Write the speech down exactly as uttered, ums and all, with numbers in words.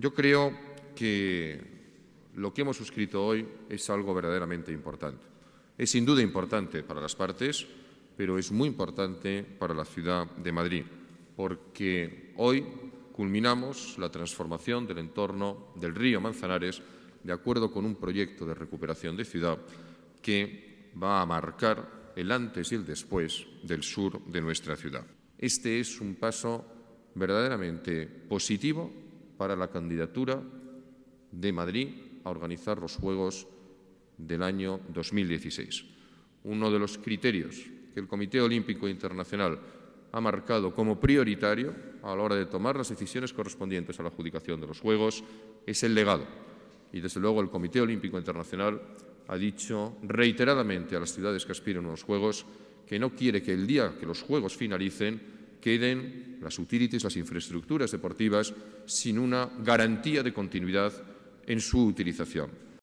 Yo creo que lo que hemos suscrito hoy es algo verdaderamente importante. Es sin duda importante para las partes, pero es muy importante para la ciudad de Madrid, porque hoy culminamos la transformación del entorno del río Manzanares de acuerdo con un proyecto de recuperación de ciudad que va a marcar el antes y el después del sur de nuestra ciudad. Este es un paso verdaderamente positivo para la candidatura de Madrid a organizar los Juegos del año dos mil dieciséis. Uno de los criterios que el Comité Olímpico Internacional ha marcado como prioritario a la hora de tomar las decisiones correspondientes a la adjudicación de los Juegos es el legado. Y, desde luego, el Comité Olímpico Internacional ha dicho reiteradamente a las ciudades que aspiran a los Juegos que no quiere que el día que los Juegos finalicen queden las utilities, las infraestructuras deportivas, sin una garantía de continuidad en su utilización.